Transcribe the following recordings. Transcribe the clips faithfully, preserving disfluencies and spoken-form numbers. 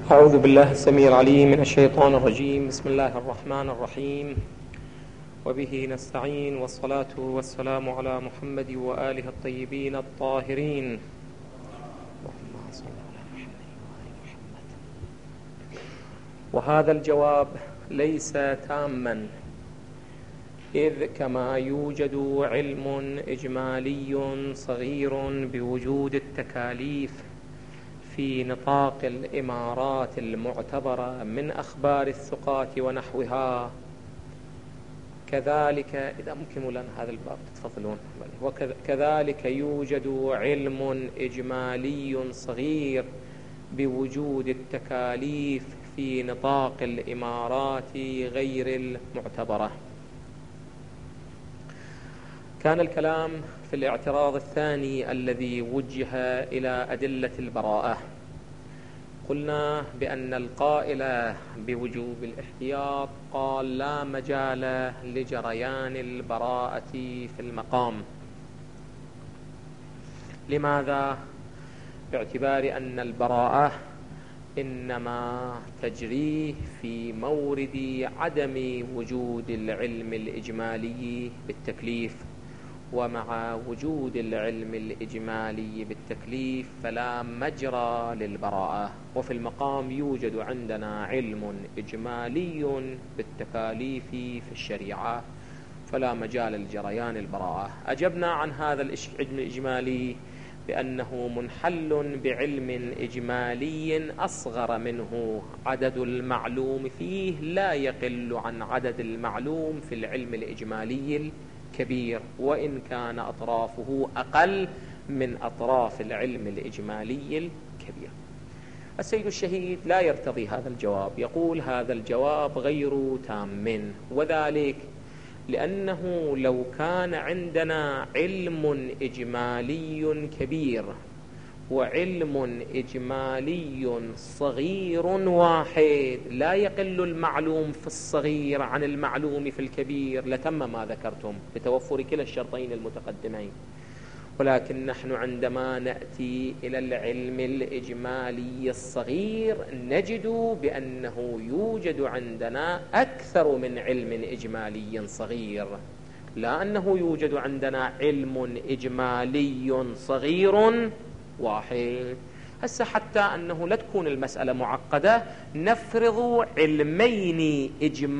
أعوذ بالله السميع العليم من الشيطان الرجيم. بسم الله الرحمن الرحيم، وبه نستعين، والصلاة والسلام على محمد وآله الطيبين الطاهرين. اللهم صل على محمد وآل محمد. وهذا الجواب ليس تاما، إذ كما يوجد علم إجمالي صغير بوجود التكاليف في نطاق الإمارات المعتبرة من أخبار الثقات ونحوها، كذلك إذا ممكن لنا هذا الباب تتفضلون. وكذلك يوجد علم إجمالي صغير بوجود التكاليف في نطاق الإمارات غير المعتبرة. كان الكلام في الاعتراض الثاني الذي وجه إلى أدلة البراءة. قلنا بأن القائل بوجوب الاحتياط قال لا مجال لجريان البراءة في المقام. لماذا؟ باعتبار أن البراءة إنما تجري في مورد عدم وجود العلم الإجمالي بالتكليف، ومع وجود العلم الإجمالي بالتكليف فلا مجرى للبراءة. وفي المقام يوجد عندنا علم إجمالي بالتكاليف في الشريعة، فلا مجال لجريان البراءة. أجبنا عن هذا العلم الإجمالي بأنه منحل بعلم إجمالي أصغر منه عدد المعلوم فيه لا يقل عن عدد المعلوم في العلم الإجمالي كبير، وإن كان أطرافه أقل من أطراف العلم الإجمالي الكبير. السيد الشهيد لا يرتضي هذا الجواب، يقول هذا الجواب غير تام، وذلك لأنه لو كان عندنا علم إجمالي كبير وعلم إجمالي صغير واحد لا يقل المعلوم في الصغير عن المعلوم في الكبير لتم ما ذكرتم بتوفر كلا الشرطين المتقدمين. ولكن نحن عندما نأتي إلى العلم الإجمالي الصغير نجد بأنه يوجد عندنا أكثر من علم إجمالي صغير، لا أنه يوجد عندنا علم إجمالي صغير واحد. هسه حتى أنه لا تكون المسألة معقدة نفرض علمين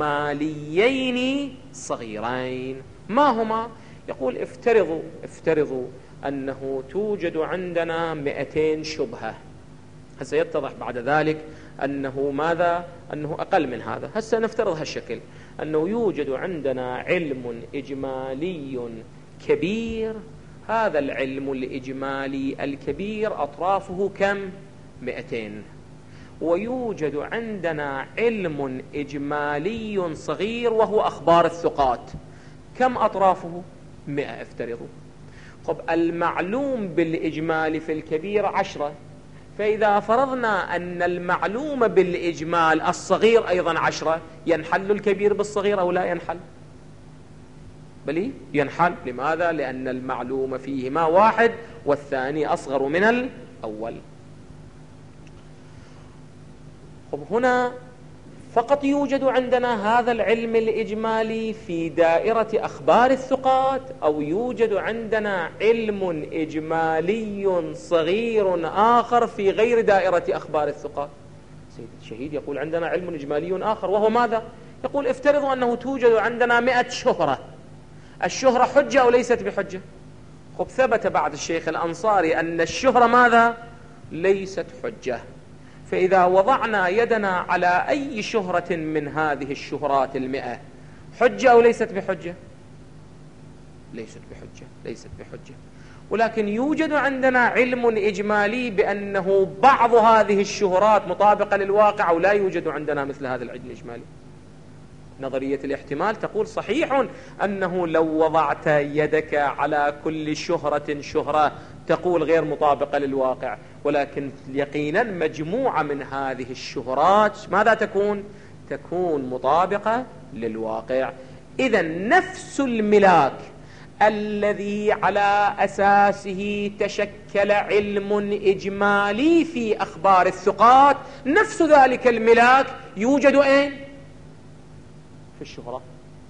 إجماليين صغيرين. ما هما؟ يقول افترضوا افترضوا أنه توجد عندنا مئتين شبهة. هسه يتضح بعد ذلك أنه ماذا؟ أنه أقل من هذا. هسه نفترض هالشكل، أنه يوجد عندنا علم إجمالي كبير. هذا العلم الإجمالي الكبير أطرافه كم؟ مئتين. ويوجد عندنا علم إجمالي صغير وهو أخبار الثقات، كم أطرافه؟ مئة افترضوا. طب المعلوم بالإجمال في الكبير عشرة، فإذا فرضنا أن المعلوم بالإجمال الصغير أيضا عشرة، ينحل الكبير بالصغير أو لا ينحل؟ بل ينحل. لماذا؟ لأن المعلوم فيهما واحد والثاني أصغر من الأول. طب هنا فقط يوجد عندنا هذا العلم الإجمالي في دائرة أخبار الثقات، أو يوجد عندنا علم إجمالي صغير آخر في غير دائرة أخبار الثقات؟ سيد الشهيد يقول عندنا علم إجمالي آخر، وهو ماذا؟ يقول افترضوا أنه توجد عندنا مئة شهرة. الشهرة حجة أو ليست بحجة؟ خب ثبت بعد الشيخ الأنصاري أن الشهرة ماذا؟ ليست حجة. فإذا وضعنا يدنا على أي شهرة من هذه الشهرات المئة، حجة أو ليست بحجة؟ ليست بحجة، ليست بحجة. ولكن يوجد عندنا علم إجمالي بأنه بعض هذه الشهرات مطابقة للواقع، أو لا يوجد عندنا مثل هذا العلم الإجمالي. نظرية الاحتمال تقول صحيح أنه لو وضعت يدك على كل شهرة شهرة تقول غير مطابقة للواقع، ولكن يقينا مجموعة من هذه الشهرات ماذا تكون؟ تكون مطابقة للواقع. إذن نفس الملاك الذي على أساسه تشكل علم إجمالي في أخبار الثقات، نفس ذلك الملاك يوجد أين؟ في الشهرات.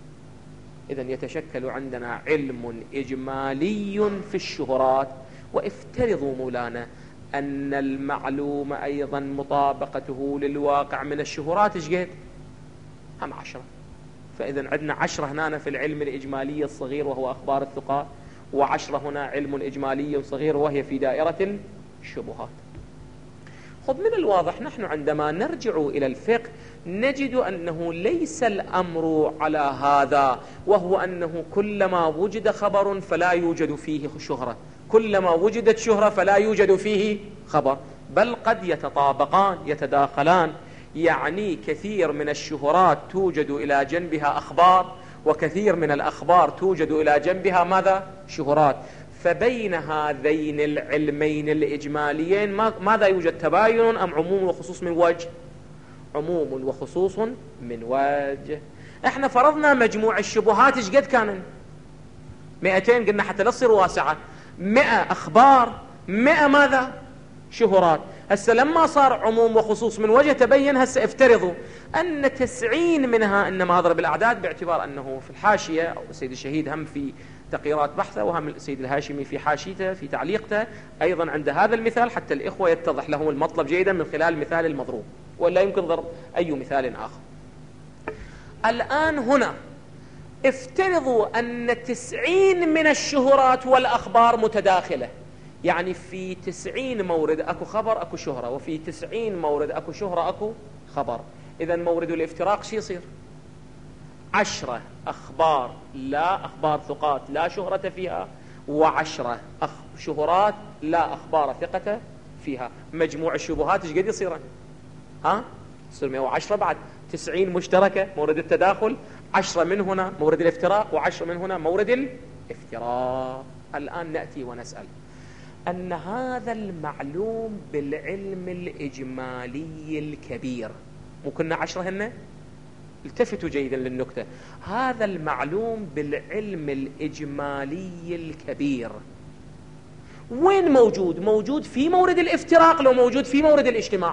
إذن يتشكل عندنا علم إجمالي في الشهرات. وافترضوا مولانا أن المعلوم أيضا مطابقته للواقع من الشهرات إيش قد؟ هم عشرة. فإذا عندنا عشرة هنا في العلم الإجمالي الصغير وهو أخبار الثقات، وعشرة هنا علم إجمالي صغير وهي في دائرة الشبهات. خذ من الواضح نحن عندما نرجع إلى الفقه نجد أنه ليس الأمر على هذا، وهو أنه كلما وجد خبر فلا يوجد فيه شهرة، كلما وجدت شهرة فلا يوجد فيه خبر، بل قد يتطابقان يتداخلان. يعني كثير من الشهرات توجد إلى جنبها أخبار، وكثير من الأخبار توجد إلى جنبها ماذا؟ شهرات. فبين هذين العلمين الإجماليين ماذا يوجد؟ تباين أم عموم وخصوص من وجه؟ عموم وخصوص من وجه. احنا فرضنا مجموع الشبهات ايش قد كان؟ مئتين، قلنا حتى لا تصير واسعة، مئة أخبار، مئة ماذا؟ شهرات. هسه لما صار عموم وخصوص من وجه تبين، هسه افترضوا أن تسعين منها، إنما أضرب الأعداد باعتبار أنه في الحاشية أو السيد الشهيد هم في تقريرات بحثه، وهم السيد الهاشمي في حاشيته في تعليقته أيضا عند هذا المثال، حتى الإخوة يتضح لهم المطلب جيدا من خلال المثال المضروب، ولا يمكن ضرب أي مثال آخر. الآن هنا افترضوا أن تسعين من الشهرات والأخبار متداخلة، يعني في تسعين مورد أكو خبر أكو شهرة، وفي تسعين مورد أكو شهرة أكو خبر. إذا مورد الافتراق شو يصير؟ عشرة أخبار لا أخبار ثقات لا شهرة فيها، وعشرة أخ شهرات لا أخبار ثقة فيها. مجموع الشبهات ايش قد يصير؟ ها؟ يصير مئة وعشرة بعد تسعين مشتركة مورد التداخل، عشرة من هنا مورد الافتراق، وعشرة من هنا مورد الافتراق. الآن نأتي ونسأل أن هذا المعلوم بالعلم الإجمالي الكبير، مو كنا عشرة هن؟ التفتوا جيدا للنكتة. هذا المعلوم بالعلم الإجمالي الكبير وين موجود؟ موجود في مورد الافتراق لو موجود في مورد الاجتماع؟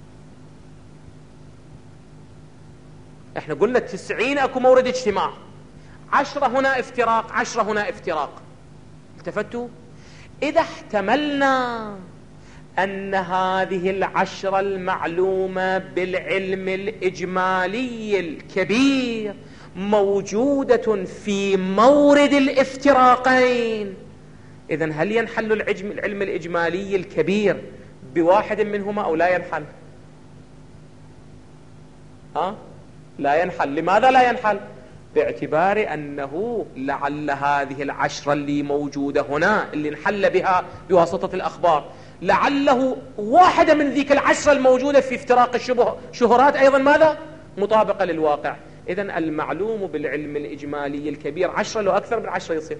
احنا قلنا تسعين اكو مورد اجتماع، عشرة هنا افتراق، عشرة هنا افتراق. التفتوا؟ إذا احتملنا أن هذه العشرة المعلومة بالعلم الإجمالي الكبير موجودة في مورد الافتراقين، إذن هل ينحل العلم الإجمالي الكبير بواحد منهما أو لا ينحل؟ ها؟ لا ينحل. لماذا لا ينحل؟ باعتبار أنه لعل هذه العشرة اللي موجودة هنا اللي انحل بها بواسطة الأخبار، لعله واحدة من ذيك العشرة الموجودة في افتراق الشبه شهرات أيضا ماذا؟ مطابقة للواقع. إذن المعلوم بالعلم الإجمالي الكبير عشرة لو أكثر من عشرة يصير؟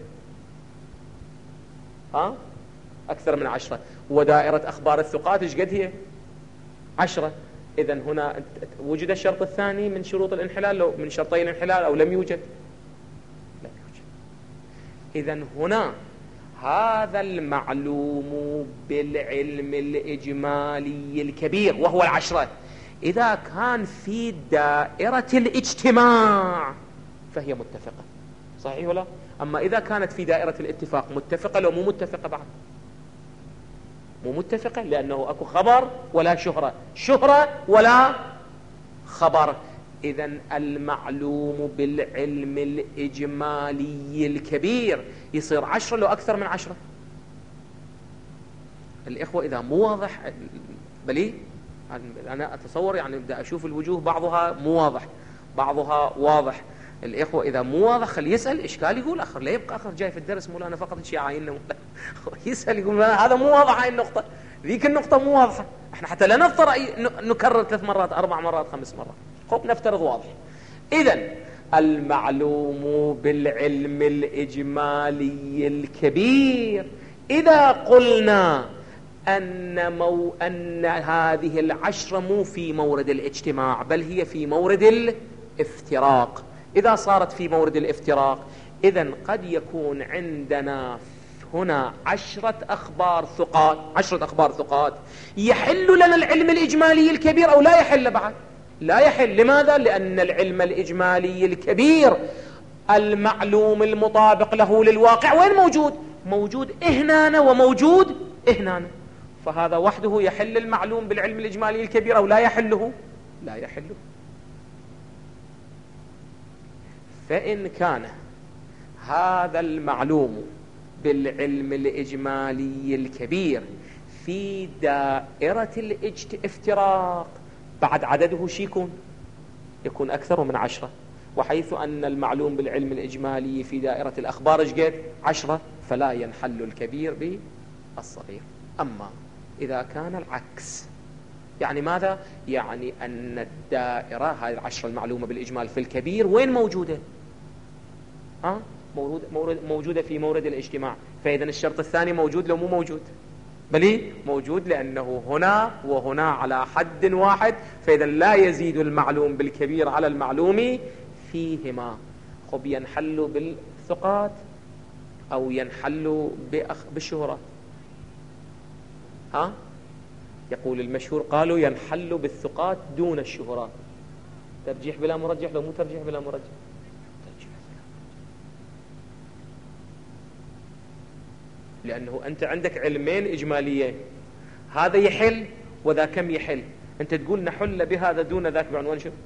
ها؟ أكثر من عشرة. ودائرة أخبار الثقات إيش قد هي؟ عشرة. إذن هنا وجد الشرط الثاني من شروط الانحلال، لو من شرطي الانحلال أو لم يوجد؟ لم يوجد. إذن هنا هذا المعلوم بالعلم الإجمالي الكبير وهو العشرة إذا كان في دائرة الاجتماع فهي متفقة، صحيح ولا؟ أما إذا كانت في دائرة الاتفاق متفقة لو مو متفقة بعد؟ مو متفقة، لأنه أكو خبر ولا شهرة، شهرة ولا خبر. إذن المعلوم بالعلم الإجمالي الكبير يصير عشرة لو أكثر من عشرة. الإخوة إذا مو واضح بلي أنا أتصور يعني بدأ أشوف الوجوه بعضها مو واضح بعضها واضح. الإخوة إذا مو واضح خلي يسأل إشكال يقول آخر، لا يبقى آخر جاي في الدرس مولانا فقط شيء عايننا يسأل يقول هذا مو واضح هاي النقطة، ذيك النقطة مو واضحة. احنا حتى لا نفترض نكرر ثلاث مرات أربع مرات خمس مرات، خب نفترض واضح. إذن المعلوم بالعلم الإجمالي الكبير إذا قلنا أن, مو أن هذه العشرة مو في مورد الاجتماع بل هي في مورد الافتراق، إذا صارت في مورد الافتراق إذن قد يكون عندنا هنا عشرة أخبار ثقات، عشرة أخبار ثقات، يحل لنا العلم الإجمالي الكبير أو لا يحل بعد؟ لا يحل. لماذا؟ لأن العلم الإجمالي الكبير المعلوم المطابق له للواقع وين موجود؟ موجود هنا وموجود هنا، فهذا وحده يحل المعلوم بالعلم الإجمالي الكبير أو لا يحله؟ لا يحله. فإن كان هذا المعلوم بالعلم الإجمالي الكبير في دائرة الافتراق بعد عدده شي يكون؟ يكون أكثر من عشرة، وحيث أن المعلوم بالعلم الإجمالي في دائرة الأخبار اجد عشرة، فلا ينحل الكبير بالصغير. أما إذا كان العكس، يعني ماذا؟ يعني أن الدائرة هذه العشرة المعلومة بالإجمال في الكبير وين موجودة؟ ها؟ مورد موجودة في مورد الاجتماع، فإذا الشرط الثاني موجود لو مو موجود؟ بل موجود، لأنه هنا وهنا على حد واحد، فإذا لا يزيد المعلوم بالكبير على المعلوم فيهما. خب ينحل بالثقات أو ينحل بالشهرات؟ ها؟ يقول المشهور قالوا ينحل بالثقات دون الشهرات. ترجيح بلا مرجح لو مو ترجيح بلا مرجح؟ ترجيح بلا مرجح. لأنه أنت عندك علمين إجماليين، هذا يحل وذا كم يحل، أنت تقول نحل بهذا دون ذاك بعنوان شو؟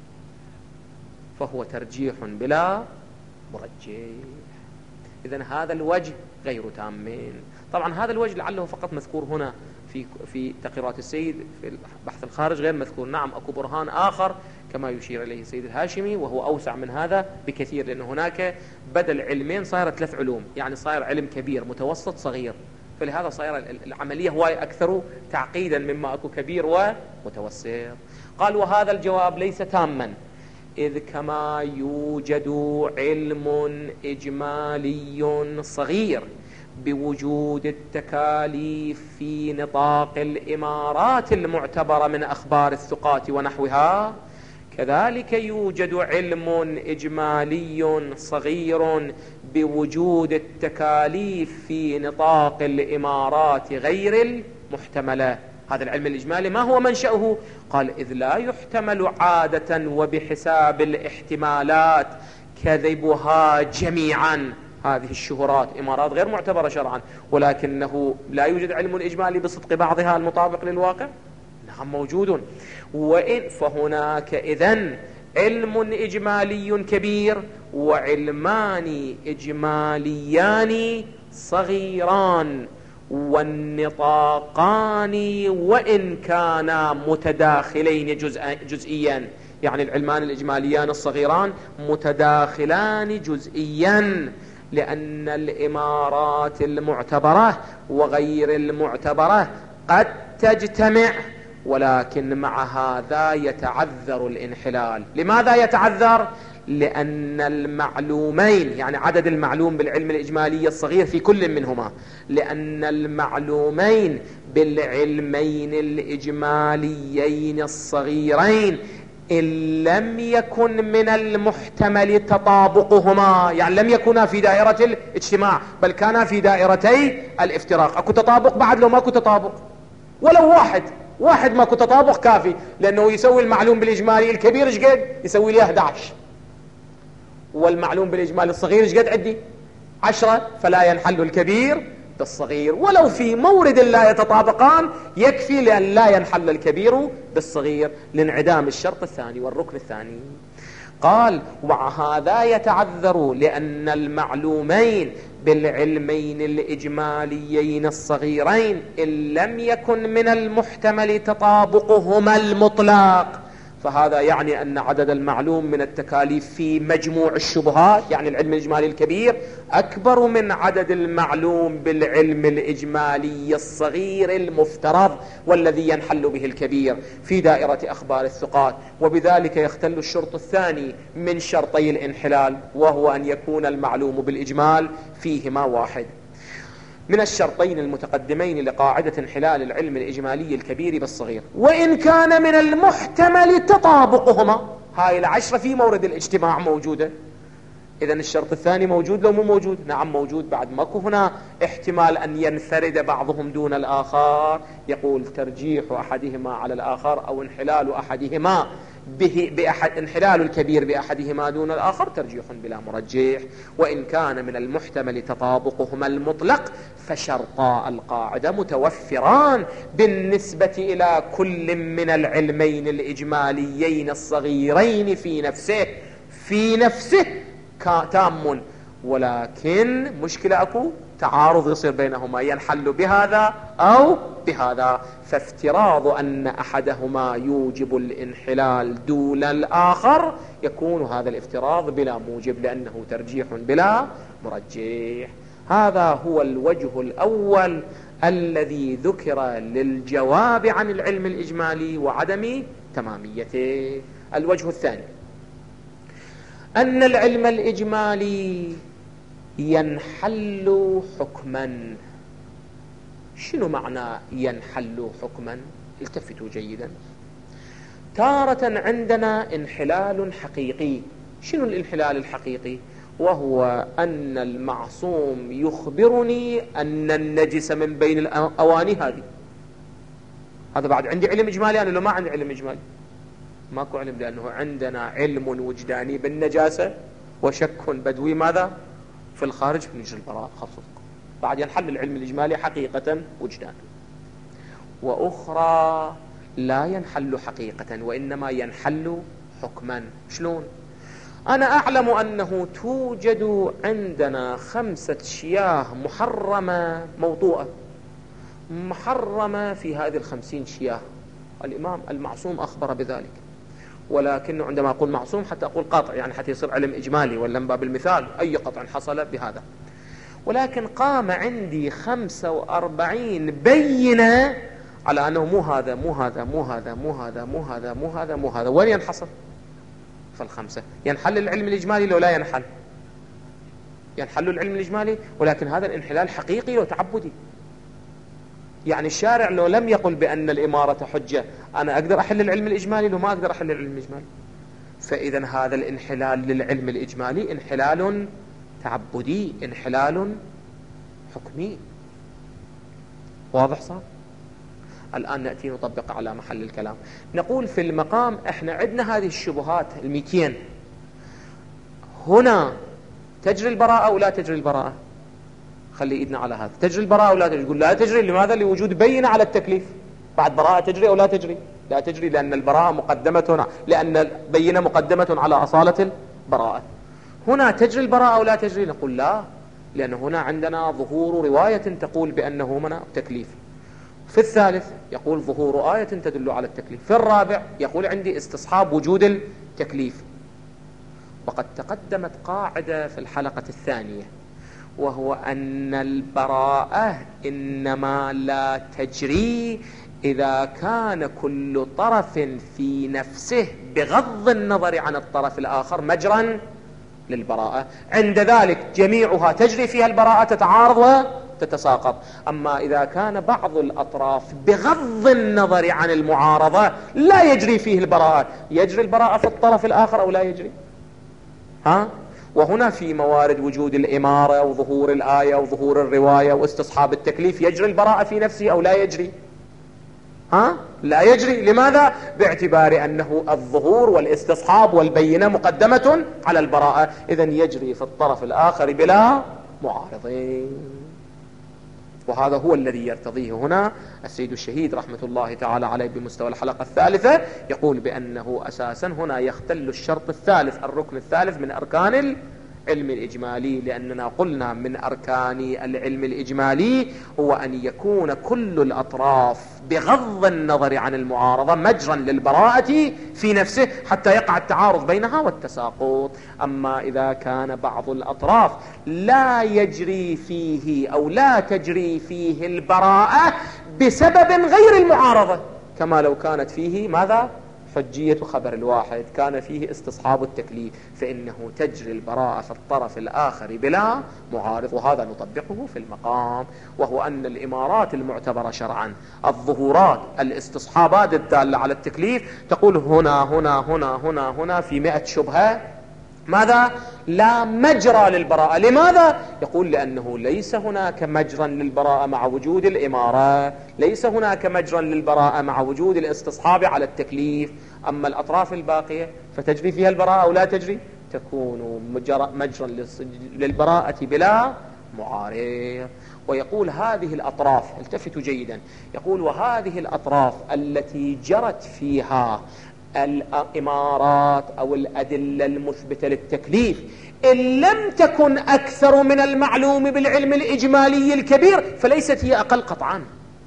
فهو ترجيح بلا مرجح. إذن هذا الوجه غير تامين. طبعا هذا الوجه لعله فقط مذكور هنا في في تقريرات السيد في البحث الخارج، غير مذكور. نعم أكو برهان آخر كما يشير إليه السيد الهاشمي، وهو أوسع من هذا بكثير، لأن هناك بدل علمين صاير ثلاث علوم، يعني صاير علم كبير متوسط صغير، فلهذا صاير العملية هواي أكثر تعقيدا مما أكو كبير ومتوسط. قال وهذا الجواب ليس تاما، إذ كما يوجد علم إجمالي صغير بوجود التكاليف في نطاق الإمارات المعتبرة من أخبار الثقات ونحوها، كذلك يوجد علم إجمالي صغير بوجود التكاليف في نطاق الإمارات غير المحتملة. هذا العلم الإجمالي ما هو منشأه؟ قال إذ لا يحتمل عادة وبحساب الاحتمالات كذبها جميعا. هذه الشهرات إمارات غير معتبرة شرعا، ولكنه لا يوجد علم إجمالي بصدق بعضها المطابق للواقع؟ نعم موجود. وإن فهناك إذن علم إجمالي كبير وعلمان إجماليان صغيران، والنطاقان وإن كانا متداخلين جزئيا، يعني العلمان الإجماليان الصغيران متداخلان جزئيا، لأن الإمارات المعتبرة وغير المعتبرة قد تجتمع، ولكن مع هذا يتعذر الانحلال. لماذا يتعذر؟ لأن المعلومين، يعني عدد المعلوم بالعلم الإجمالي الصغير في كل منهما، لأن المعلومين بالعلمين الإجماليين الصغيرين إن لم يكن من المحتمل تطابقهما، يعني لم يكونا في دائرة الاجتماع بل كانا في دائرتي الافتراق. أكو تطابق بعد لو ما أكو تطابق؟ ولو واحد واحد ما أكو تطابق كافي، لأنه يسوي المعلوم بالإجمالي الكبير ايش قد؟ يسوي لي أحد عشر، والمعلوم بالإجمالي الصغير ايش قد عندي؟ عشرة، فلا ينحل الكبير بالصغير. ولو في مورد لا يتطابقان يكفي لأن لا ينحل الكبير بالصغير لانعدام الشرط الثاني والركن الثاني. قال ومع هذا يتعذر، لأن المعلومين بالعلمين الإجماليين الصغيرين إن لم يكن من المحتمل تطابقهما المطلق، فهذا يعني أن عدد المعلوم من التكاليف في مجموع الشبهات، يعني العلم الإجمالي الكبير، أكبر من عدد المعلوم بالعلم الإجمالي الصغير المفترض والذي ينحل به الكبير في دائرة أخبار الثقات. وبذلك يختل الشرط الثاني من شرطي الانحلال، وهو أن يكون المعلوم بالإجمال فيهما واحد. من الشرطين المتقدمين لقاعدة انحلال العلم الإجمالي الكبير بالصغير، وإن كان من المحتمل تطابقهما. هاي العشرة في مورد الاجتماع موجودة، إذن الشرط الثاني موجود لو مو موجود؟ نعم موجود. بعد ماكو هنا احتمال أن ينفرد بعضهم دون الآخر. يقول ترجيح أحدهما على الآخر أو انحلال أحدهما به بأحد انحلال الكبير بأحدهما دون الآخر ترجيح بلا مرجح. وإن كان من المحتمل تطابقهما المطلق فشرطا القاعدة متوفران بالنسبة إلى كل من العلمين الإجماليين الصغيرين في نفسه في نفسه تام، ولكن مشكلة أكو تعارض يصير بينهما ينحل بهذا أو بهذا. فافتراض أن أحدهما يوجب الانحلال دون الآخر يكون هذا الافتراض بلا موجب لأنه ترجيح بلا مرجح. هذا هو الوجه الأول الذي ذكر للجواب عن العلم الإجمالي وعدم تماميته. الوجه الثاني أن العلم الإجمالي ينحل حكما. شنو معنى ينحل حكما؟ التفتوا جيدا. تارة عندنا انحلال حقيقي. شنو الانحلال الحقيقي؟ وهو أن المعصوم يخبرني أن النجس من بين الأواني هذه. هذا بعد عندي علم إجمالي أنا لو ما عندي علم إجمالي؟ ماكو علم، لأنه عندنا علم وجداني بالنجاسة وشك بدوي ماذا؟ في الخارج في نجر البراء خاصة. بعد ينحل العلم الإجمالي حقيقة وجدانا. وأخرى لا ينحل حقيقة وإنما ينحل حكما. شلون؟ أنا أعلم أنه توجد عندنا خمسة شياه محرمة موطوءة محرمة في هذه الخمسين شياه. الإمام المعصوم أخبر بذلك، ولكنه عندما أقول معصوم حتى أقول قاطع، يعني حتى يصير علم إجمالي ولا من باب المثال أي قطع حصل بهذا. ولكن قام عندي خمسة وأربعين بينة على أنه مو هذا مو هذا مو هذا مو هذا مو هذا مو هذا مو هذا. وين ينحصر؟ فالخمسة. ينحل العلم الإجمالي لو لا ينحل؟ ينحل العلم الإجمالي، ولكن هذا الانحلال حقيقي وتعبدي. يعني الشارع لو لم يقل بأن الإمارة حجة أنا أقدر أحل العلم الإجمالي لو ما أقدر أحل العلم الإجمالي. فإذا هذا الانحلال للعلم الإجمالي انحلال تعبدي، انحلال حكمي. واضح صار؟ الآن نأتي نطبق على محل الكلام. نقول في المقام احنا عندنا هذه الشبهات الميتين. هنا تجري البراءة أو لا تجري البراءة؟ خلي ايدنا على هذا. تجري البراءة أو لا تجري؟ يقول لا تجري. لماذا؟ لوجود بينة على التكليف. بعد براءة تجري أو لا تجري؟ لا تجري، لأن البراءة مقدمة، لأن البينة مقدمة على أصالة البراءة. هنا تجري البراءة أو لا تجري؟ نقول لا، لأن هنا عندنا ظهور رواية تقول بأنه منع تكليف. في الثالث يقول ظهور آية تدل على التكليف. في الرابع يقول عندي استصحاب وجود التكليف. وقد تقدمت قاعدة في الحلقة الثانية، وهو أن البراءة إنما لا تجري إذا كان كل طرف في نفسه بغض النظر عن الطرف الآخر مجرا للبراءة. عند ذلك جميعها تجري فيها البراءة، تتعارض وتتساقط. أما إذا كان بعض الأطراف بغض النظر عن المعارضة لا يجري فيه البراءة، يجري البراءة في الطرف الآخر أو لا يجري؟ ها؟ وهنا في موارد وجود الإمارة وظهور الآية وظهور الرواية واستصحاب التكليف يجري البراءة في نفسه أو لا يجري؟ ها؟ لا يجري. لماذا؟ باعتبار أنه الظهور والاستصحاب والبينة مقدمة على البراءة. إذن يجري في الطرف الآخر بلا معارضين. وهذا هو الذي يرتضيه هنا السيد الشهيد رحمة الله تعالى عليه بمستوى الحلقة الثالثة. يقول بأنه أساسا هنا يختل الشرط الثالث، الركن الثالث من أركان العلم الإجمالي، لأننا قلنا من أركان العلم الإجمالي هو أن يكون كل الأطراف بغض النظر عن المعارضة مجرا للبراءة في نفسه حتى يقع التعارض بينها والتساقط. أما إذا كان بعض الأطراف لا يجري فيه أو لا تجري فيه البراءة بسبب غير المعارضة، كما لو كانت فيه ماذا؟ حجية خبر الواحد، كان فيه استصحاب التكليف، فإنه تجري البراءة في الطرف الآخر بلا معارض. وهذا نطبقه في المقام، وهو أن الإمارات المعتبرة شرعا، الظهورات، الاستصحابات الدالة على التكليف، تقول هنا هنا هنا هنا هنا في مئة شبهة ماذا؟ لا مجرى للبراءة. لماذا؟ يقول لأنه ليس هناك مجرى للبراءة مع وجود الإمارة، ليس هناك مجرى للبراءة مع وجود الاستصحاب على التكليف. أما الأطراف الباقية فتجري فيها البراءة أو لا تجري؟ تكون مجرى للبراءة بلا معارض. ويقول هذه الأطراف، التفتوا جيدا، يقول وهذه الأطراف التي جرت فيها الإمارات أو الأدلة المثبتة للتكليف إن لم تكن أكثر من المعلوم بالعلم الإجمالي الكبير فليست هي أقل قطعا.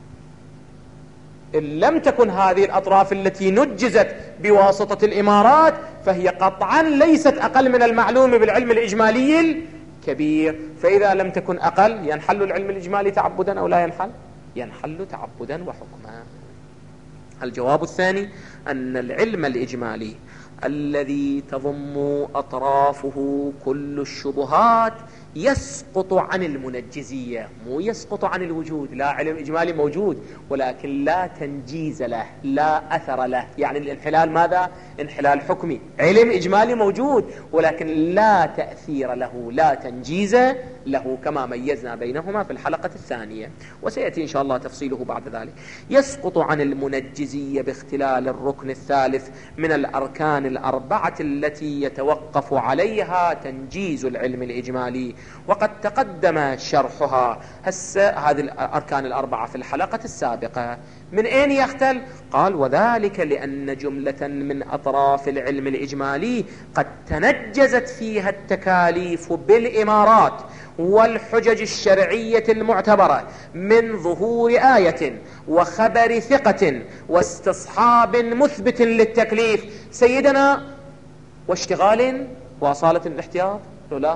إن لم تكن هذه الأطراف التي نجزت بواسطة الإمارات فهي قطعا ليست أقل من المعلوم بالعلم الإجمالي الكبير. فإذا لم تكن أقل ينحل العلم الإجمالي تعبدا أو لا ينحل؟ ينحل تعبدا وحكما. الجواب الثاني أن العلم الإجمالي الذي تضم أطرافه كل الشبهات يسقط عن المنجزية، مو يسقط عن الوجود. لا، علم إجمالي موجود ولكن لا تنجيز له، لا أثر له، يعني الانحلال ماذا؟ انحلال حكمي. علم إجمالي موجود ولكن لا تأثير له، لا تنجيز له، كما ميزنا بينهما في الحلقة الثانية، وسيأتي إن شاء الله تفصيله بعد ذلك. يسقط عن المنجزية باختلال الركن الثالث من الأركان الأربعة التي يتوقف عليها تنجيز العلم الإجمالي، وقد تقدم شرحها هسه هذه الأركان الأربعة في الحلقة السابقة. من أين يختل؟ قال وذلك لأن جملة من أطراف العلم الإجمالي قد تنجزت فيها التكاليف بالإمارات والحجج الشرعية المعتبرة من ظهور آية وخبر ثقة واستصحاب مثبت للتكليف سيدنا واشتغال وأصالة الاحتياط. لا،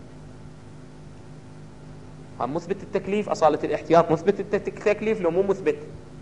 مثبت التكليف أصالة الاحتياط، مثبت التكليف لو مو مثبت.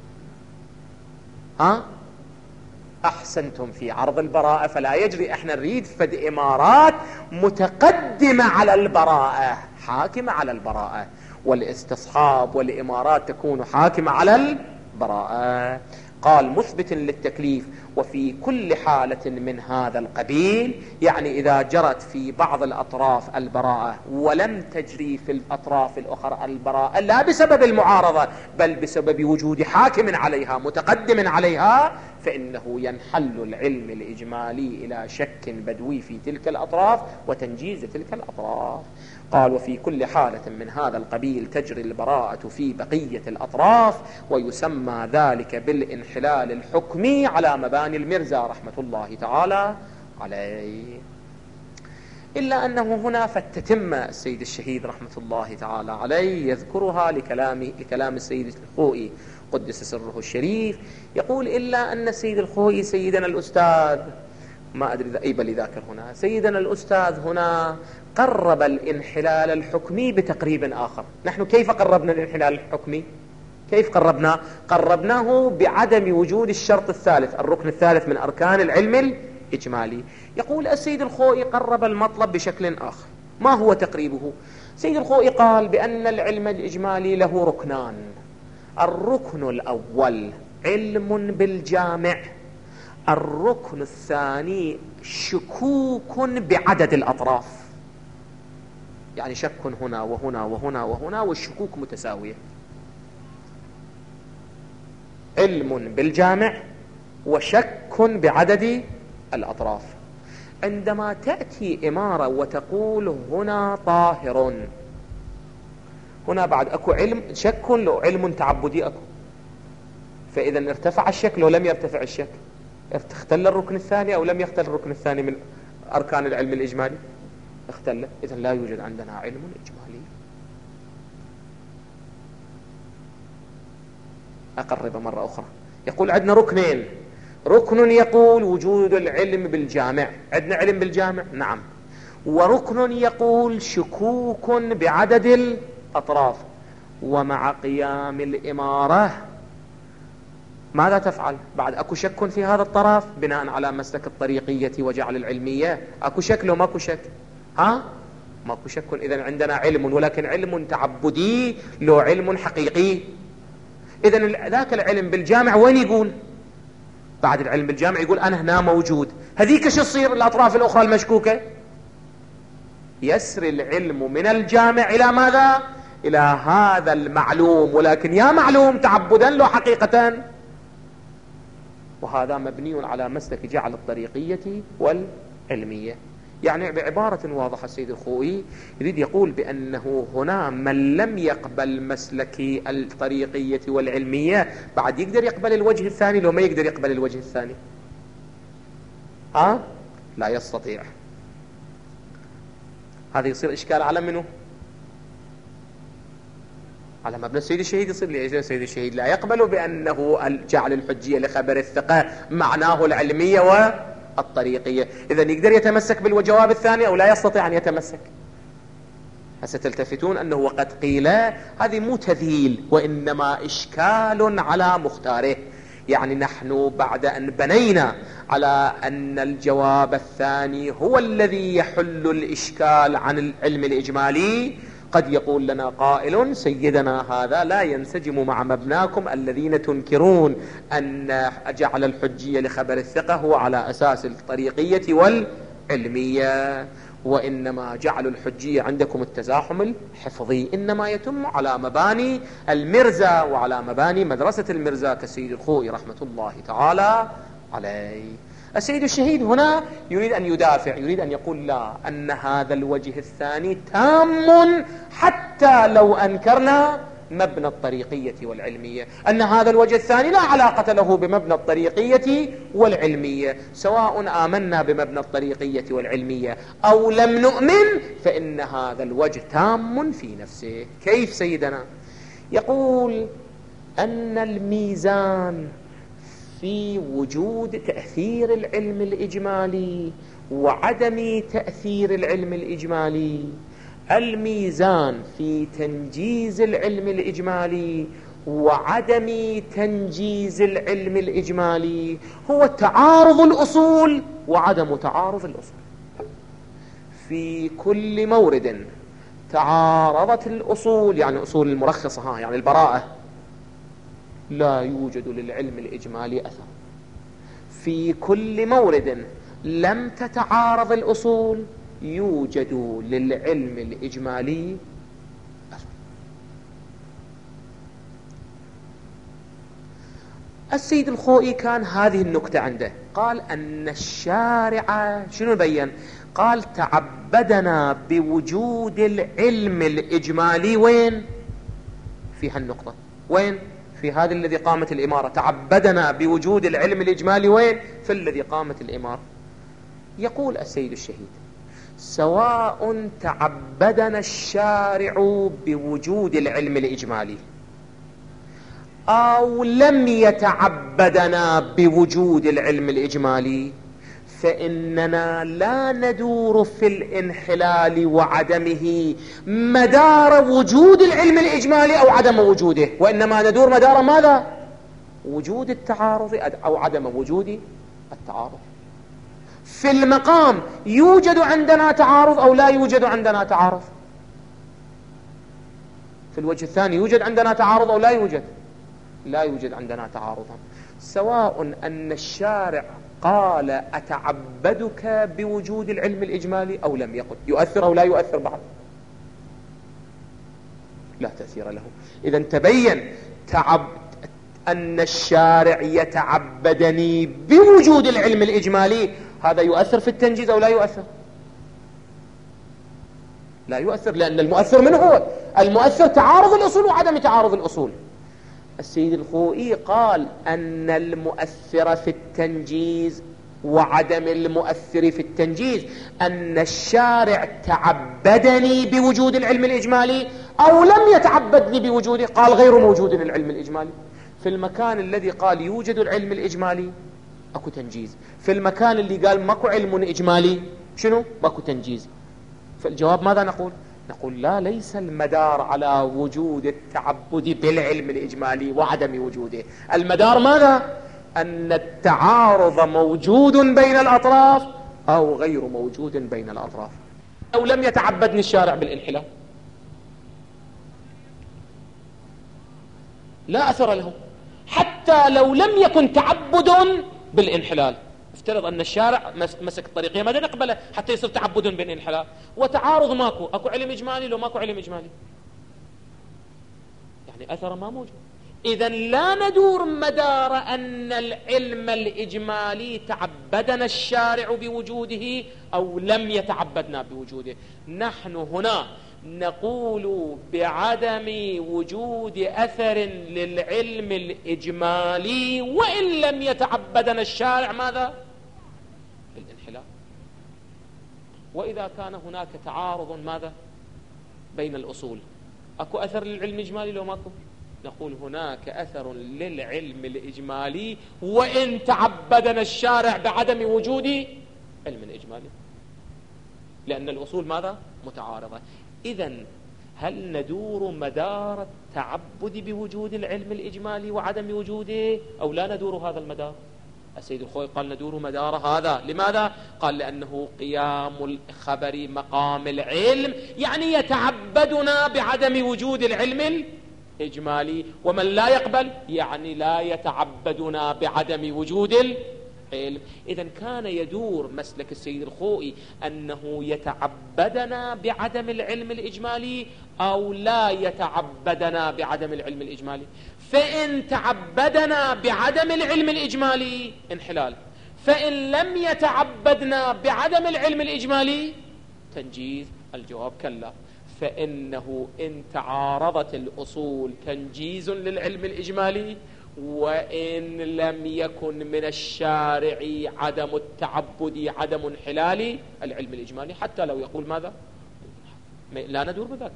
ها أحسنتم في عرض البراءة فلا يجري. احنا نريد فد إمارات متقدمة على البراءة، حاكمة على البراءة، والاستصحاب والإمارات تكون حاكمة على البراءة. قال مثبت للتكليف وفي كل حالة من هذا القبيل، يعني إذا جرت في بعض الأطراف البراءة ولم تجري في الأطراف الأخرى البراءة لا بسبب المعارضة بل بسبب وجود حاكم عليها متقدم عليها، فإنه ينحل العلم الإجمالي إلى شك بدوي في تلك الأطراف وتنجيز تلك الأطراف. قال وفي كل حالة من هذا القبيل تجري البراءة في بقية الأطراف، ويسمى ذلك بالانحلال الحكمي على مباني المرزا رحمة الله تعالى عليه. إلا أنه هنا فتتم السيد الشهيد رحمة الله تعالى عليه يذكرها لكلام, لكلام السيد الخوئي قدس سره الشريف. يقول إلا أن السيد الخوئي سيدنا الأستاذ، ما أدري أي بل ذاكر هنا، سيدنا الأستاذ هنا قرب الانحلال الحكمي بتقريب آخر. نحن كيف قربنا الانحلال الحكمي؟ كيف قربنا؟ قربناه بعدم وجود الشرط الثالث، الركن الثالث من أركان العلم الإجمالي. يقول السيد الخوئي قرب المطلب بشكل آخر. ما هو تقريبه؟ السيد الخوئي قال بأن العلم الإجمالي له ركنان. الركن الأول علم بالجامع، الركن الثاني شكوك بعدد الأطراف، يعني شك هنا وهنا وهنا وهنا والشكوك متساوية. علم بالجامع وشك بعدد الأطراف. عندما تأتي إمارة وتقول هنا طاهر، هنا بعد أكو علم شك لو علم تعبدي أكو، فإذا ارتفع الشك لو لم يرتفع الشك، اختل الركن الثاني أو لم يختل الركن الثاني من أركان العلم الإجمالي، اختل. إذن لا يوجد عندنا علم إجمالي. أقرب مرة أخرى. يقول عندنا ركنين، ركن يقول وجود العلم بالجامع، عندنا علم بالجامع نعم، وركن يقول شكوك بعدد الأطراف. ومع قيام الإمارة ماذا تفعل؟ بعد أكو شك في هذا الطرف بناء على مسلك الطريقية وجعل العلمية، أكو شك لو ماكو شك؟ ها؟ ماكو شك. إذن عندنا علم، ولكن علم تعبدي لو علم حقيقي. إذن ذاك العلم بالجامع وين يقول؟ بعد العلم بالجامع يقول أنا هنا موجود. هذيك شو تصير الأطراف الأخرى المشكوكة؟ يسري العلم من الجامع إلى ماذا؟ إلى هذا المعلوم، ولكن يا معلوم تعبدا له حقيقة، وهذا مبني على مسلك جعل الطريقية والعلمية. يعني بعبارة واضحة السيد الخوئي يريد يقول بأنه هنا من لم يقبل مسلك الطريقية والعلمية بعد يقدر يقبل الوجه الثاني، لو ما يقدر يقبل الوجه الثاني ها؟ لا يستطيع. هذا يصير إشكال على منه؟ على مبنى السيد الشهيد. يصير لي السيد الشهيد لا يقبل بأنه جعل الحجية لخبر الثقة معناه العلمية والطريقية، إذن يقدر يتمسك بالجواب الثاني أو لا يستطيع أن يتمسك؟ ستلتفتون أنه وقد قيل هذه مو تذييل وإنما إشكال على مختاره. يعني نحن بعد أن بنينا على أن الجواب الثاني هو الذي يحل الإشكال عن العلم الإجمالي، قد يقول لنا قائل سيدنا هذا لا ينسجم مع مبناكم الذين تنكرون أن جعل الحجية لخبر الثقة هو على أساس الطريقية والعلمية، وإنما جعل الحجية عندكم التزاحم الحفظي إنما يتم على مباني المرزا وعلى مباني مدرسة المرزا كالسيد الخوئي رحمة الله تعالى عليه. السيد الشهيد هنا يريد أن يدافع، يريد أن يقول لا، أن هذا الوجه الثاني تام حتى لو أنكرنا مبنى الطريقية والعلمية، أن هذا الوجه الثاني لا علاقة له بمبنى الطريقية والعلمية، سواء آمنا بمبنى الطريقية والعلمية أو لم نؤمن فإن هذا الوجه تام في نفسه. كيف سيدنا؟ يقول أن الميزان في وجود تأثير العلم الإجمالي وعدم تأثير العلم الإجمالي، الميزان في تنجيز العلم الإجمالي وعدم تنجيز العلم الإجمالي هو تعارض الأصول وعدم تعارض الأصول. في كل مورد تعارضت الأصول، يعني أصول المرخصة ها يعني البراءة، لا يوجد للعلم الإجمالي أثر. في كل مورد لم تتعارض الأصول يوجد للعلم الإجمالي أثر. السيد الخوئي كان هذه النكتة عنده، قال أن الشارع شنو بيّن؟ قال تعبدنا بوجود العلم الإجمالي. وين؟ في هالنقطة وين؟ في هذا الذي قامت الإمارة. تعبدنا بوجود العلم الإجمالي وين؟ في الذي قامت الإمارة. يقول السيد الشهيد سواء تعبدنا الشارع بوجود العلم الإجمالي أو لم يتعبدنا بوجود العلم الإجمالي فإننا لا ندور في الانحلال وعدمه مدار وجود العلم الإجمالي أو عدم وجوده، وإنما ندور مدار ماذا؟ وجود التعارض أو عدم وجود التعارض. في المقام يوجد عندنا تعارض أو لا يوجد عندنا تعارض؟ في الوجه الثاني يوجد عندنا تعارض أو لا يوجد؟ لا يوجد عندنا تعارضا. سواء أن الشارع قال أتعبدك بوجود العلم الإجمالي أو لم يقل، يؤثر أو لا يؤثر بعد؟ لا تأثير له. إذن تبين تعب أن الشارع يتعبدني بوجود العلم الإجمالي، هذا يؤثر في التنجيز أو لا يؤثر؟ لا يؤثر، لأن المؤثر من هو؟ المؤثر تعارض الأصول وعدم تعارض الأصول. السيد الخوئي قال أن المؤثر في التنجيز وعدم المؤثر في التنجيز أن الشارع تعبدني بوجود العلم الإجمالي أو لم يتعبدني بوجوده، قال غير موجود العلم الإجمالي. في المكان الذي قال يوجد العلم الإجمالي أكو تنجيز، في المكان اللي قال ماكو علم إجمالي شنو؟ ماكو تنجيز. فالجواب ماذا نقول؟ نقول لا، ليس المدار على وجود التعبد بالعلم الإجمالي وعدم وجوده، المدار ماذا؟ أن التعارض موجود بين الأطراف أو غير موجود بين الأطراف. أو لم يتعبدني الشارع بالانحلال لا أثر له، حتى لو لم يكن تعبد بالانحلال نفترض أن الشارع مسك الطريقية ماذا نقبله حتى يصير تعبد بالانحلال، وتعارض ماكو، أكو علم إجمالي لو ماكو علم إجمالي، يعني أثر ما موجود. إذن لا ندور مدار أن العلم الإجمالي تعبدنا الشارع بوجوده أو لم يتعبدنا بوجوده. نحن هنا نقول بعدم وجود أثر للعلم الإجمالي وإن لم يتعبدنا الشارع ماذا؟ بالانحلال. وإذا كان هناك تعارض ماذا؟ بين الأصول، أكو أثر للعلم الإجمالي لو ماكو؟ نقول هناك أثر للعلم الإجمالي وإن تعبدنا الشارع بعدم وجود علم الإجمالي، لأن الأصول ماذا؟ متعارضة. إذن هل ندور مدار التعبد بوجود العلم الإجمالي وعدم وجوده أو لا ندور هذا المدار؟ السيد الخوئي قال ندور مدار هذا. لماذا؟ قال لأنه قيام الخبر مقام العلم، يعني يتعبدنا بعدم وجود العلم الإجمالي، ومن لا يقبل يعني لا يتعبدنا بعدم وجود العلم. إذن كان يدور مسلك السيد الخوئي أنه يتعبدنا بعدم العلم الإجمالي أو لا يتعبدنا بعدم العلم الإجمالي. فإن تعبدنا بعدم العلم الإجمالي انحلال، فإن لم يتعبدنا بعدم العلم الإجمالي تنجيز. الجواب كلا، فإنه إن تعارضت الأصول تنجيز للعلم الإجمالي، وإن لم يكن من الشارع عدم التعبد عدم انحلال العلم الإجمالي، حتى لو يقول ماذا؟ لا ندور بذاك.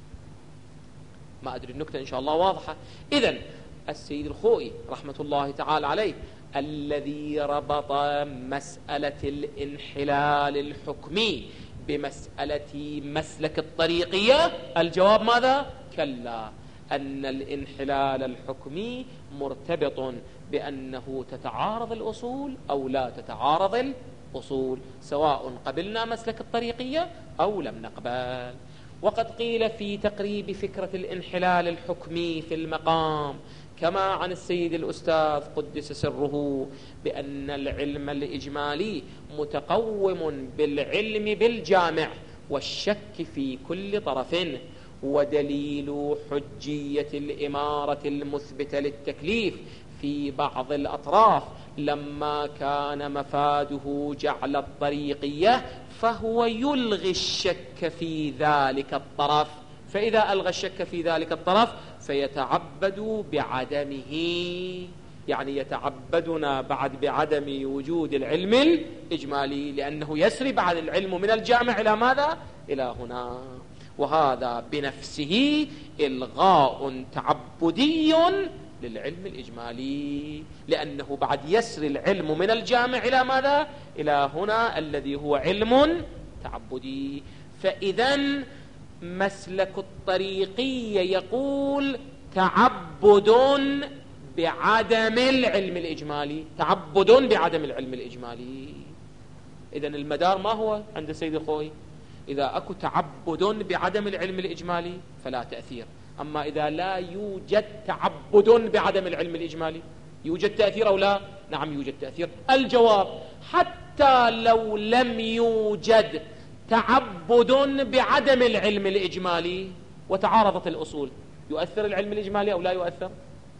ما أدري النكتة إن شاء الله واضحة. إذن السيد الخوئي رحمة الله تعالى عليه الذي ربط مسألة الانحلال الحكمي بمسألة مسلك الطريقية، الجواب ماذا؟ كلا، أن الانحلال الحكمي مرتبط بأنه تتعارض الأصول أو لا تتعارض الأصول، سواء قبلنا مسلك الطريقية أو لم نقبل. وقد قيل في تقريب فكرة الانحلال الحكمي في المقام كما عن السيد الأستاذ قدس سره بأن العلم الإجمالي متقوم بالعلم بالجامع والشك في كل طرف، ودليل حجية الإمارة المثبتة للتكليف في بعض الأطراف لما كان مفاده جعل الطريقية فهو يلغي الشك في ذلك الطرف، فإذا ألغى الشك في ذلك الطرف فيتعبد بعدمه، يعني يتعبدنا بعد بعدم وجود العلم الإجمالي، لأنه يسري بعد العلم من الجامع إلى ماذا؟ إلى هنا. وهذا بنفسه إلغاء تعبدي للعلم الإجمالي، لأنه بعد يسري العلم من الجامع إلى ماذا؟ إلى هنا الذي هو علم تعبدي. فإذن مسلك الطريقية يقول تعبد بعدم العلم الإجمالي، تعبد بعدم العلم الإجمالي. إذن المدار ما هو عند سيد الخوئي؟ إذا أكو تعبد بعدم العلم الإجمالي فلا تأثير، أما إذا لا يوجد تعبد بعدم العلم الإجمالي يوجد تأثير أو لا؟ نعم يوجد تأثير. الجواب حتى لو لم يوجد تعبد بعدم العلم الإجمالي وتعارضت الأصول، يؤثر العلم الإجمالي أو لا يؤثر؟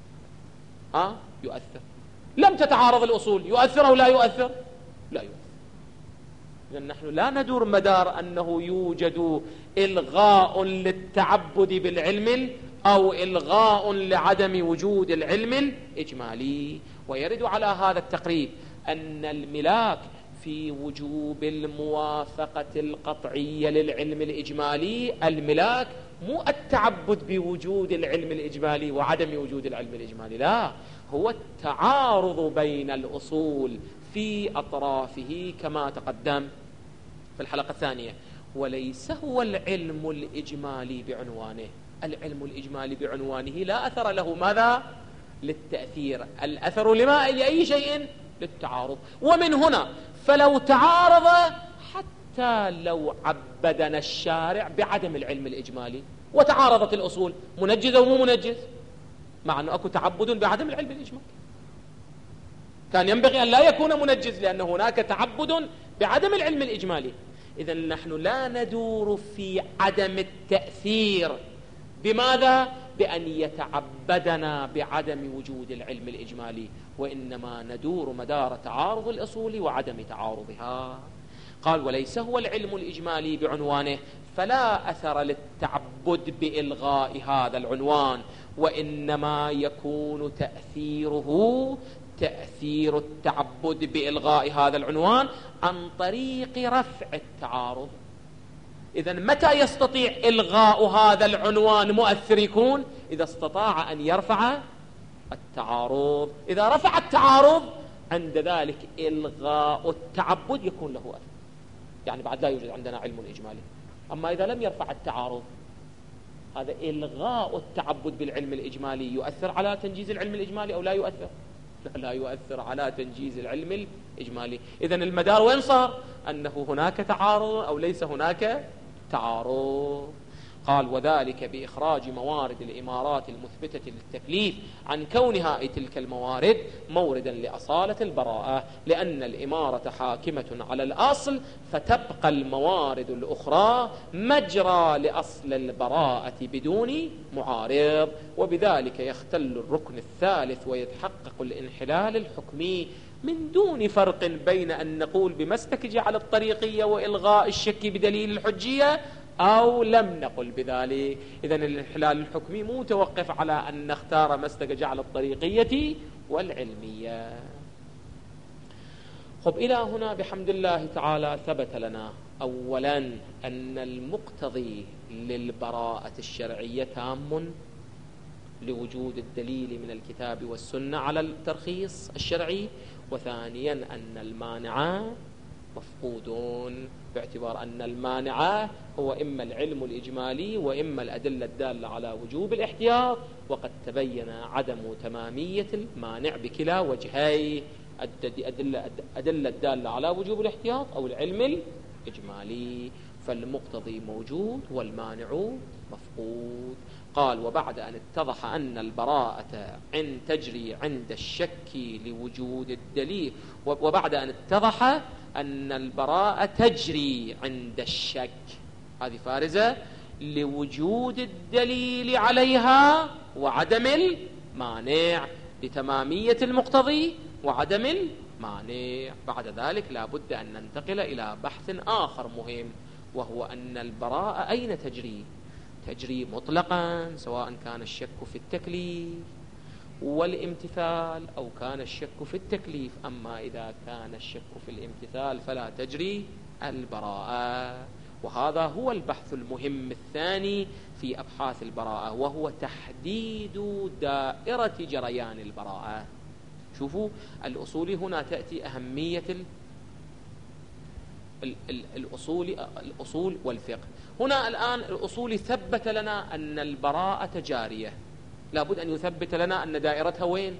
أه؟ يؤثر. لم تتعارض الأصول يؤثر أو لا يؤثر؟ لا يؤثر. لأن نحن لا ندور مدار أنه يوجد إلغاء للتعبد بالعلم أو إلغاء لعدم وجود العلم الإجمالي. ويرد على هذا التقريب أن الملاك في وجوب الموافقة القطعية للعلم الإجمالي، الملاك مو التعبد بوجود العلم الإجمالي وعدم وجود العلم الإجمالي، لا، هو التعارض بين الأصول في أطرافه كما تقدم في الحلقة الثانية. وليس هو العلم الإجمالي بعنوانه، العلم الإجمالي بعنوانه لا أثر له ماذا؟ للتأثير، الأثر لما لأي شيء؟ للتعارض. ومن هنا فلو تعارض حتى لو عبدنا الشارع بعدم العلم الإجمالي وتعارضت الأصول، منجز أو مو منجز؟ مع أنه أكو تعبد بعدم العلم الإجمالي. كان ينبغي أن لا يكون منجز، لأن هناك تعبد بعدم العلم الإجمالي. إذن نحن لا ندور في عدم التأثير. بماذا؟ بأن يتعبدنا بعدم وجود العلم الإجمالي، وإنما ندور مدار تعارض الأصول وعدم تعارضها. قال: وليس هو العلم الإجمالي بعنوانه، فلا أثر للتعبد بإلغاء هذا العنوان، وإنما يكون تأثيره تأثير التعبد بإلغاء هذا العنوان عن طريق رفع التعارض. إذن متى يستطيع إلغاء هذا العنوان مؤثر يكون؟ إذا استطاع أن يرفع التعارض. إذا رفع التعارض عند ذلك إلغاء التعبد يكون له أثر، يعني بعد لا يوجد عندنا علم إجمالي. أما إذا لم يرفع التعارض، هذا إلغاء التعبد بالعلم الإجمالي يؤثر على تنجيز العلم الإجمالي أو لا يؤثر؟ لا, لا يؤثر على تنجيز العلم الإجمالي. إذن المدار وين صار؟ أنه هناك تعارض أو ليس هناك تعارض. قال: وذلك بإخراج موارد الإمارات المثبتة للتكليف عن كونها أي تلك الموارد موردا لأصالة البراءة، لأن الإمارة حاكمة على الأصل، فتبقى الموارد الأخرى مجرى لأصل البراءة بدون معارض، وبذلك يختل الركن الثالث ويتحقق الانحلال الحكمي، من دون فرق بين أن نقول بمسلك جعل الطريقية وإلغاء الشك بدليل الحجية أو لم نقل بذلك. إذن الانحلال الحكمي مو متوقف على أن نختار مسلك جعل الطريقية والعلمية. خب، إلى هنا بحمد الله تعالى ثبت لنا أولا أن المقتضي للبراءة الشرعية تام لوجود الدليل من الكتاب والسنة على الترخيص الشرعي، وثانيا أن المانع مفقودون، باعتبار أن المانع هو إما العلم الإجمالي وإما الأدلة الدالة على وجوب الاحتياط، وقد تبين عدم تمامية المانع بكلا وجهي، أدلة, أدلة الدالة على وجوب الاحتياط أو العلم الإجمالي، فالمقتضي موجود والمانع مفقود. قال: وبعد أن اتضح أن البراءة عند تجري عند الشك لوجود الدليل، وبعد أن اتضح أن البراءة تجري عند الشك، هذه فارزة، لوجود الدليل عليها وعدم المانع، لتمامية المقتضي وعدم المانع. بعد ذلك لا بد أن ننتقل إلى بحث آخر مهم، وهو أن البراءة أين تجري؟ تجري مطلقا، سواء كان الشك في التكليف والامتثال أو كان الشك في التكليف. أما إذا كان الشك في الامتثال فلا تجري البراءة. وهذا هو البحث المهم الثاني في أبحاث البراءة، وهو تحديد دائرة جريان البراءة. شوفوا، الأصول هنا تأتي أهمية الأصول, الأصول والفقه. هنا الآن الأصول ثبت لنا أن البراءة جارية، لابد أن يثبت لنا أن دائرتها وين؟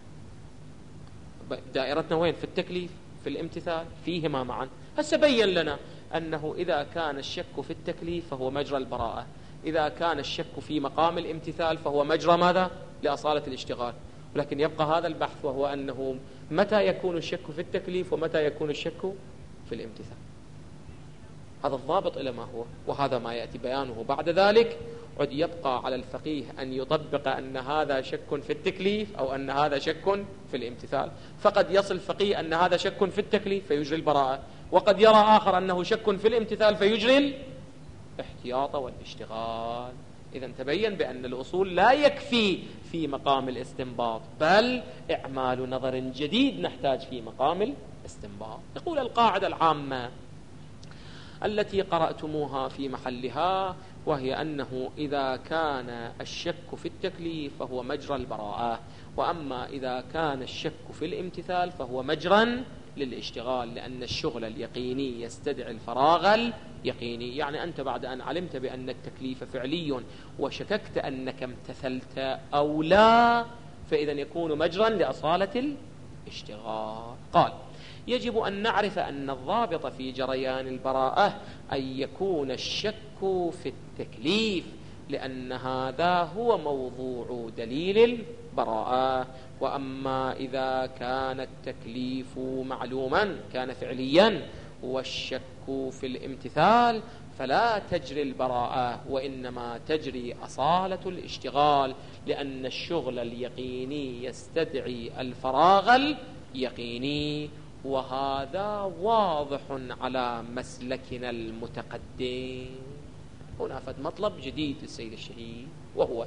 دائرتنا وين؟ في التكليف، في الامتثال، فيهما معا. هسه بين لنا أنه إذا كان الشك في التكليف فهو مجرى البراءة، إذا كان الشك في مقام الامتثال فهو مجرى ماذا؟ لأصالة الاشتغال. ولكن يبقى هذا البحث، وهو أنه متى يكون الشك في التكليف ومتى يكون الشك في الامتثال. هذا الضابط إلى ما هو، وهذا ما يأتي بيانه بعد ذلك. عد يبقى على الفقيه أن يطبق أن هذا شك في التكليف أو أن هذا شك في الامتثال. فقد يصل الفقيه أن هذا شك في التكليف فيجري البراءة، وقد يرى آخر أنه شك في الامتثال فيجري الاحتياط والاشتغال. إذن تبين بأن الأصول لا يكفي في مقام الاستنباط، بل إعمال نظر جديد نحتاج في مقام الاستنباط. يقول القاعدة العامة التي قرأتموها في محلها، وهي أنه إذا كان الشك في التكليف فهو مجرى البراءة، وأما إذا كان الشك في الامتثال فهو مجرى للاشتغال، لأن الشغل اليقيني يستدعي الفراغ اليقيني. يعني أنت بعد أن علمت بأن التكليف فعلي وشككت أنك امتثلت أو لا، فإذا يكون مجرى لأصالة الاشتغال. قال: يجب أن نعرف أن الضابط في جريان البراءة أن يكون الشك في التكليف لأن هذا هو موضوع دليل البراءة. وأما إذا كان التكليف معلوما كان فعليا والشك في الامتثال فلا تجري البراءة، وإنما تجري أصالة الاشتغال، لأن الشغل اليقيني يستدعي الفراغ اليقيني، وهذا واضح على مسلكنا المتقدم. هنا فد مطلب جديد للسيد الشهيد، وهو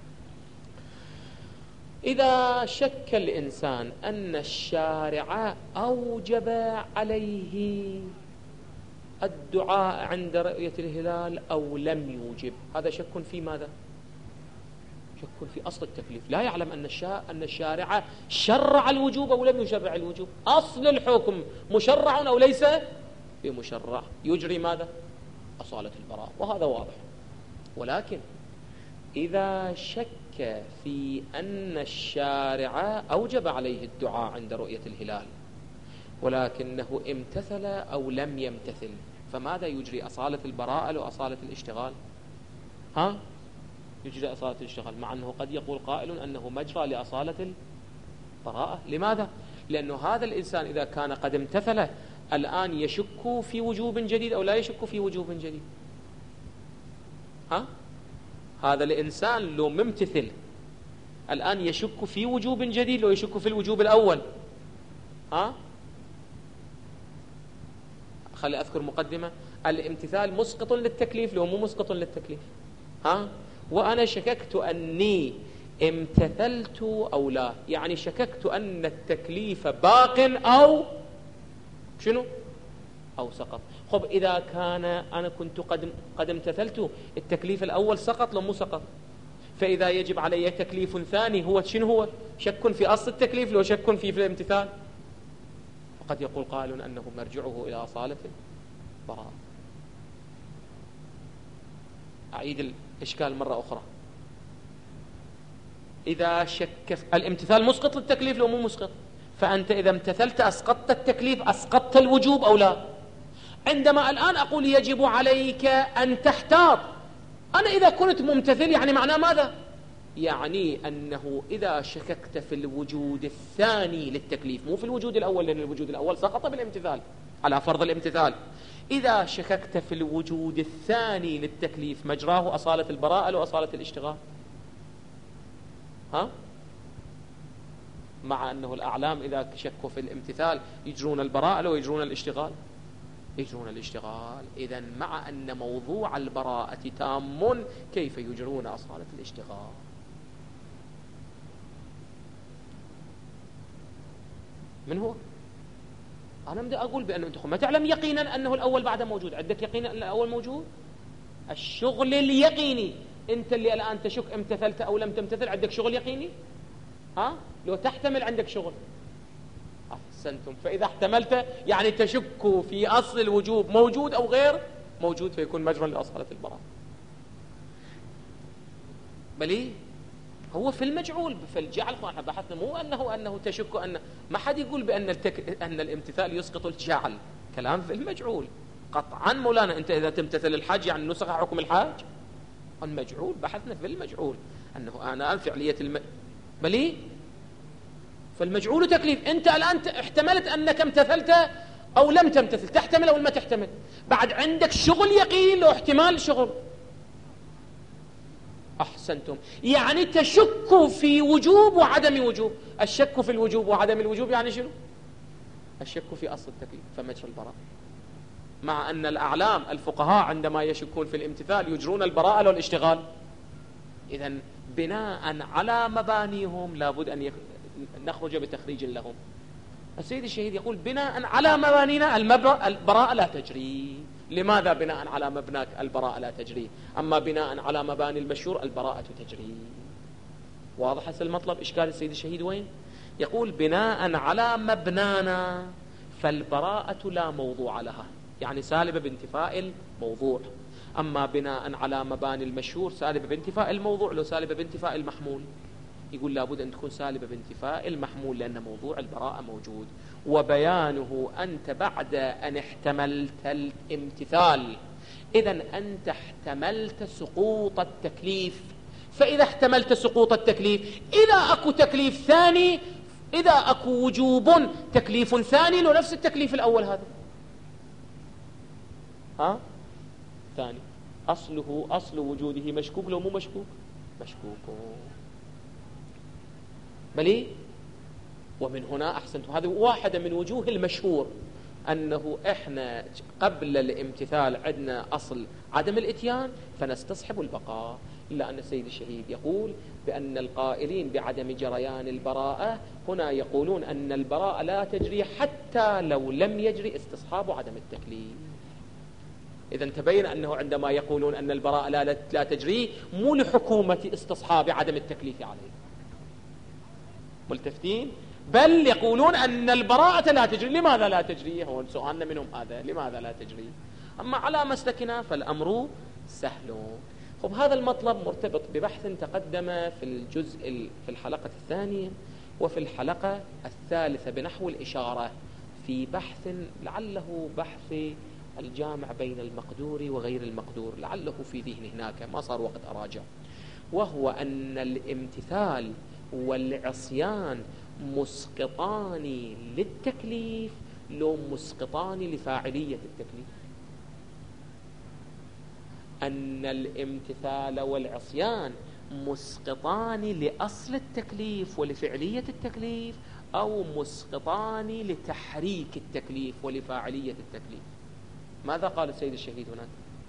إذا شك الإنسان أن الشارع أوجب عليه الدعاء عند رؤية الهلال أو لم يوجب، هذا شك في ماذا؟ شك في أصل التكليف. لا يعلم أن أن الشارع شرع الوجوب أو لم يشرع الوجوب. أصل الحكم مشرع أو ليس بمشرع، يجري ماذا؟ أصالة البراءة، وهذا واضح. ولكن إذا شك في أن الشارع أوجب عليه الدعاء عند رؤية الهلال ولكنه امتثل أو لم يمتثل، فماذا يجري؟ أصالة البراءة أو أصالة الاشتغال؟ ها؟ يجري أصالة الاشتغال، مع أنه قد يقول قائل أنه مجرى لأصالة البراءة. لماذا؟ لأنه هذا الإنسان إذا كان قد امتثل الآن يشك في وجوب جديد أو لا يشك في وجوب جديد؟ ها؟ هذا الإنسان لو ممتثل الآن يشك في وجوب جديد لو يشك في الوجوب الأول. ها؟ خلي أذكر مقدمة. الامتثال مسقط للتكليف لو مو مسقط للتكليف. ها؟ وأنا شككت أني امتثلت أو لا، يعني شككت أن التكليف باق أو شنو؟ أو سقط. خب إذا كان أنا كنت قد قد امتثلت التكليف الأول سقط لو مو سقط، فإذا يجب علي تكليف ثاني هو شنو هو؟ شك في أصل التكليف لو شك في في الامتثال، فقد يقول قائل أنه مرجعه إلى أصالة البراءة. أعيد الإشكال مرة أخرى. إذا شك الامتثال مسقط للتكليف لو مو مسقط، فأنت إذا امتثلت أسقطت التكليف أسقطت الوجوب أو لا؟ عندما الآن أقول يجب عليك أن تحتاط، أنا إذا كنت ممتثل يعني معناه ماذا؟ يعني أنه إذا شككت في الوجود الثاني للتكليف مو في الوجود الأول، لأن الوجود الأول سقط بالامتثال على فرض الامتثال، إذا شككت في الوجود الثاني للتكليف مجراه أصالة البراءة أو أصالة الاشتغال؟ ها؟ مع أنه الأعلام إذا شكوا في الامتثال يجرون البراءة أو يجرون الاشتغال؟ يجرون الاشتغال. إذن مع أن موضوع البراءة تام كيف يجرون أصالة الاشتغال؟ من هو؟ أنا بدي أقول بأنه أنت ما تعلم يقينا أنه الأول بعد موجود. عندك يقينا أن الأول موجود؟ الشغل اليقيني أنت اللي الآن تشك امتثلت أو لم تمتثل، عندك شغل يقيني؟ ها؟ لو تحتمل عندك شغل. أحسنتم. فإذا احتملت يعني تشك في أصل الوجوب موجود أو غير موجود، فيكون مجرى لأصالة البراءة. بل هو في المجعول في الجعل. احنا بحثنا مو أنه أنه تشك أن ما حد يقول بأن التك... أن الامتثال يسقط الجعل، كلام في المجعول قطعا. مولانا أنت إذا تمتثل الحاج يعني نسخ حكم الحاج. المجعول بحثنا في المجعول أنه أنا فعلية الم... بل فالمجعول تكليف. أنت الآن احتملت أنك امتثلت أو لم تمتثل، تحتمل أو ما تحتمل، بعد عندك شغل يقين لو احتمال شغل. أحسنتم. يعني تشك في وجوب وعدم وجوب. الشك في الوجوب وعدم الوجوب يعني شنو؟ الشك في أصل التكليف، فمجرى البراءة. مع أن الأعلام الفقهاء عندما يشكون في الامتثال يجرون البراءة والاشتغال. إذن بناء على مبانيهم لابد أن يك... نخرج بتخريج لهم. السيد الشهيد يقول بناء على مبانينا البراءة لا تجري. لماذا بناء على مبناك البراءة لا تجري، أما بناء على مباني المشهور البراءة تجري؟ واضح هسه المطلب؟ إشكال السيد الشهيد وين؟ يقول بناء على مبنانا فالبراءة لا موضوع لها، يعني سالبة بانتفاء الموضوع. أما بناء على مباني المشهور سالبة بانتفاء الموضوع لو سالبة بانتفاء المحمول. يقول لابد أن تكون سالبة بانتفاء المحمول لأن موضوع البراءة موجود. وبيانه أنت بعد أن احتملت الامتثال إذن أنت احتملت سقوط التكليف، فإذا احتملت سقوط التكليف، إذا أكو تكليف ثاني، إذا أكو وجوب تكليف ثاني له نفس التكليف الأول هذا، ها ثاني أصله أصل وجوده مشكوك لو مو مشكوك مشكوك بلي. ومن هنا أحسنت، هذه واحدة من وجوه المشهور أنه إحنا قبل الامتثال عندنا أصل عدم الإتيان فنستصحب البقاء، إلا أن السيد الشهيد يقول بأن القائلين بعدم جريان البراءة هنا يقولون أن البراءة لا تجري حتى لو لم يجري استصحاب عدم التكليف. إذن تبين أنه عندما يقولون أن البراءة لا, لا تجري مو لحكومة استصحاب عدم التكليف عليه، ملتفتين، بل يقولون أن البراءة لا تجري. لماذا لا تجري؟ هو سؤالنا منهم هذا، لماذا لا تجري؟ أما على مسلكنا فالأمر سهل. خب هذا المطلب مرتبط ببحث تقدم في الجزء في الحلقة الثانية وفي الحلقة الثالثة بنحو الإشارة، في بحث لعله بحث الجامع بين المقدور وغير المقدور، لعله في ذهني هناك ما صار وقت أراجع، وهو أن الامتثال والعصيان مسقطان للتكليف لو مسقطان لفاعلية التكليف. أن الامتثال والعصيان مسقطان لأصل التكليف ولفعلية التكليف، أو مسقطان لتحريك التكليف ولفاعلية التكليف. ماذا قال السيد الشهيد هناك؟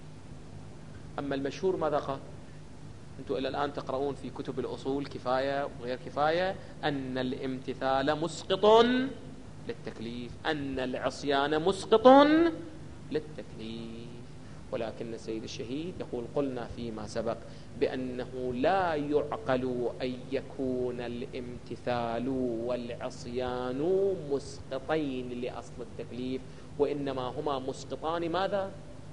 أما المشهور ماذا قال؟ أنتم إلى الآن تقرؤون في كتب الأصول كفاية وغير كفاية أن الامتثال مسقط للتكليف، أن العصيان مسقط للتكليف، ولكن السيد الشهيد يقول قلنا فيما سبق بأنه لا يعقل أن يكون الامتثال والعصيان مسقطين لأصل التكليف، وإنما هما مسقطان ماذا؟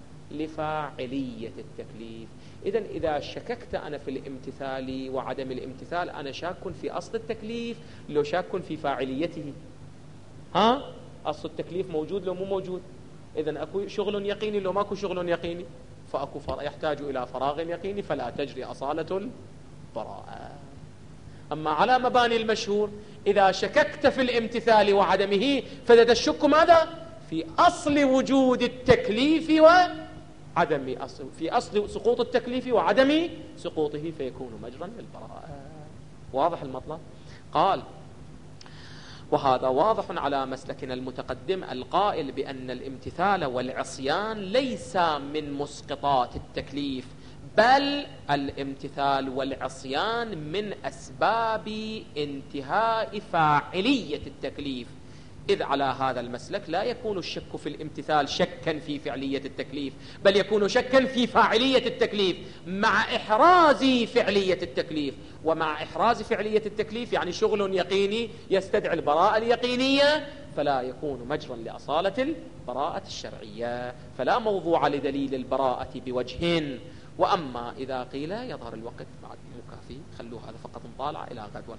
لفاعلية التكليف. إذن إذا شككت أنا في الامتثال وعدم الامتثال أنا شاك في أصل التكليف لو شاك في فاعليته. ها؟ أصل التكليف موجود لو مو موجود؟ إذن أكو شغل يقيني لو ماكو شغل يقيني، فأكو فر... يحتاج إلى فراغ يقيني فلا تجري أصالة البراءة. أما على مباني المشهور إذا شككت في الامتثال وعدمه فإذا الشك ماذا؟ في أصل وجود التكليف وعدم أصل في أصل سقوط التكليف وعدم سقوطه فيكون مجرا للبراءة. واضح المطلب؟ قال وهذا واضح على مسلكنا المتقدم القائل بأن الامتثال والعصيان ليس من مسقطات التكليف، بل الامتثال والعصيان من أسباب انتهاء فاعلية التكليف. إذ على هذا المسلك لا يكون الشك في الامتثال شكا في فعلية التكليف، بل يكون شكا في فاعلية التكليف مع إحراز فعلية التكليف. ومع إحراز فعلية التكليف يعني شغل يقيني يستدعي البراءة اليقينية، فلا يكون مجرا لأصالة البراءة الشرعية، فلا موضوع لدليل البراءة بوجه. وأما إذا قيل يظهر الوقت بعد مكافي، خلوا هذا فقط مطالعة إلى غد.